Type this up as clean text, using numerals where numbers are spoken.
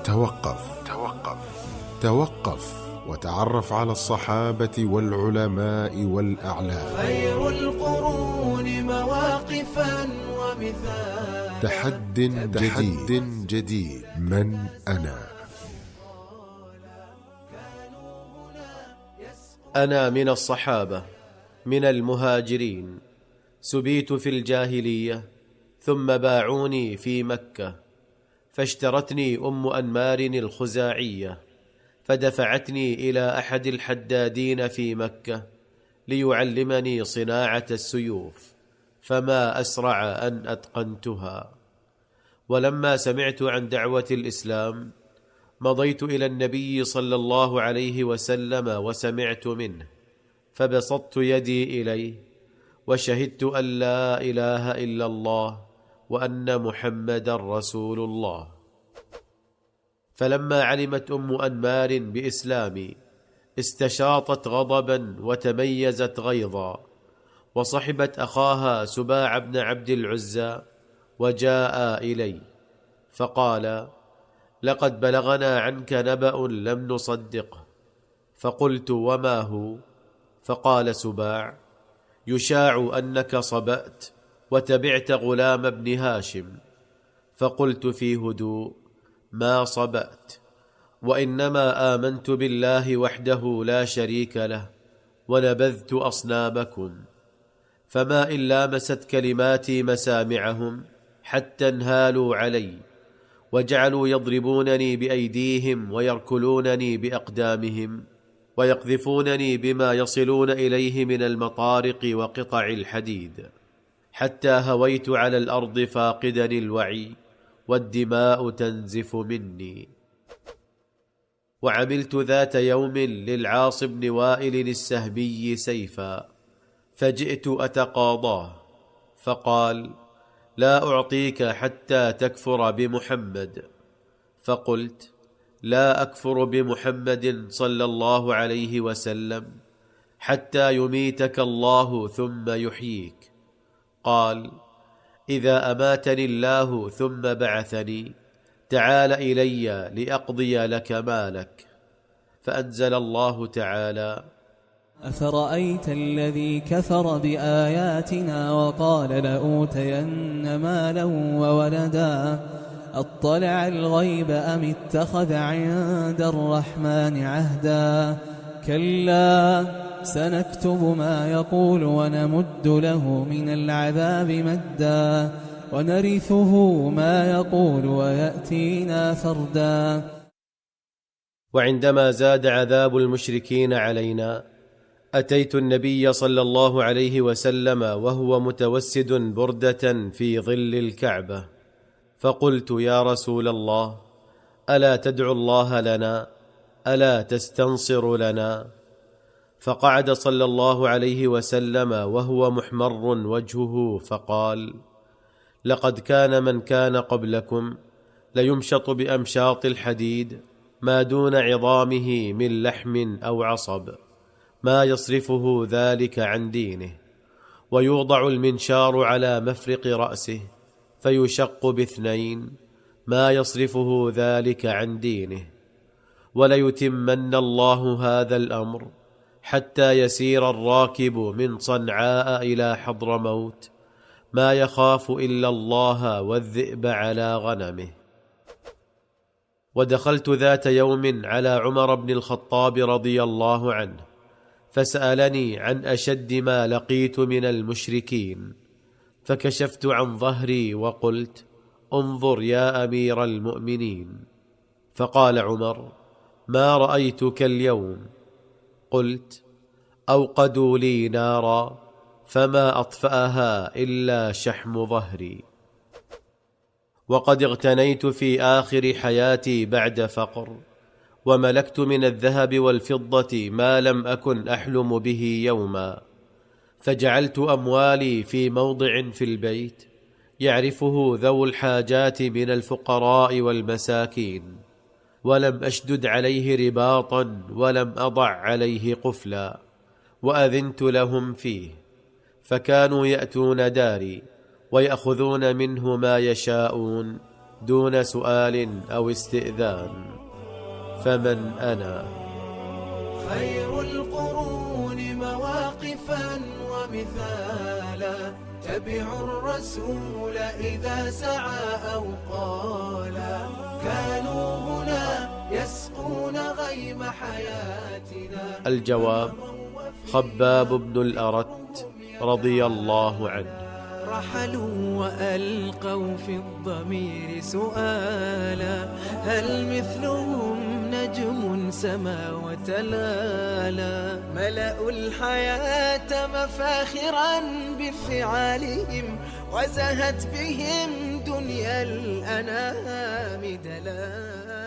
توقف وتعرف على الصحابة والعلماء والأعلام. خير القرون مواقفا ومثال. تحد جديد. من أنا؟ أنا من الصحابة من المهاجرين، سبيت في الجاهلية ثم باعوني في مكة، فاشترتني أم أنمار الخزاعية، فدفعتني إلى أحد الحدادين في مكة ليعلمني صناعة السيوف، فما أسرع أن أتقنتها. ولما سمعت عن دعوة الإسلام مضيت إلى النبي صلى الله عليه وسلم وسمعت منه، فبسطت يدي إليه وشهدت أن لا إله إلا الله وأن محمدا رسول الله. فلما علمت أم أنمار بإسلامي استشاطت غضبا وتميزت غيظا، وصحبت أخاها سباع بن عبد العزى وجاء إلي، فقال: لقد بلغنا عنك نبأ لم نصدقه. فقلت: وما هو؟ فقال سباع: يشاع أنك صبأت وتبعت غلام بن هاشم. فقلت في هدوء: ما صبأت، وإنما آمنت بالله وحده لا شريك له ونبذت أصنامكم. فما إن لامست كلماتي مسامعهم حتى انهالوا علي، وجعلوا يضربونني بأيديهم ويركلونني بأقدامهم، ويقذفونني بما يصلون إليه من المطارق وقطع الحديد، حتى هويت على الأرض فاقدا الوعي والدماء تنزف مني. وعملت ذات يوم للعاص بن وائل السهمي سيفا، فجئت أتقاضاه، فقال: لا أعطيك حتى تكفر بمحمد. فقلت: لا أكفر بمحمد صلى الله عليه وسلم حتى يميتك الله ثم يحييك. قال: إذا أماتني الله ثم بعثني تعال إلي لأقضي لك مالك. فأنزل الله تعالى: أفرأيت الذي كفر بآياتنا وقال لأوتين مالا وولدا أطلع الغيب أم اتخذ عند الرحمن عهدا كلا سنكتب ما يقول ونمد له من العذاب مدا ونرثه ما يقول ويأتينا فردا. وعندما زاد عذاب المشركين علينا أتيت النبي صلى الله عليه وسلم وهو متوسد بردة في ظل الكعبة، فقلت: يا رسول الله، ألا تدعو الله لنا؟ ألا تستنصر لنا؟ فقعد صلى الله عليه وسلم وهو محمر وجهه، فقال: لقد كان من كان قبلكم ليمشط بأمشاط الحديد ما دون عظامه من لحم أو عصب، ما يصرفه ذلك عن دينه، ويوضع المنشار على مفرق رأسه فيشق باثنين، ما يصرفه ذلك عن دينه. وليتمن الله هذا الأمر حتى يسير الراكب من صنعاء إلى حضرموت ما يخاف إلا الله والذئب على غنمه. ودخلت ذات يوم على عمر بن الخطاب رضي الله عنه، فسألني عن أشد ما لقيت من المشركين، فكشفت عن ظهري وقلت: انظر يا أمير المؤمنين. فقال عمر: ما رأيتك اليوم؟ قلت: أوقدوا لي نارا فما أطفأها إلا شحم ظهري. وقد اغتنيت في آخر حياتي بعد فقر، وملكت من الذهب والفضة ما لم أكن أحلم به يوما، فجعلت أموالي في موضع في البيت يعرفه ذو الحاجات من الفقراء والمساكين، ولم أشدد عليه رباطا ولم أضع عليه قفلا، وأذنت لهم فيه، فكانوا يأتون داري ويأخذون منه ما يشاءون دون سؤال أو استئذان. فمن أنا؟ خير القرون مواقفا ومثالا، تبعوا الرسول إذا سعى أو قالا، كانوا هنا يسقون غيم حياتنا. الجواب: خباب بن الأرت رضي الله عنه. رحلوا وألقوا في الضمير سؤالا، هل مثلهم نجم سما وتلالا؟ ملأوا الحياة مفاخرا بفعالهم، وزهت بهم دنيا الأنام دلالا.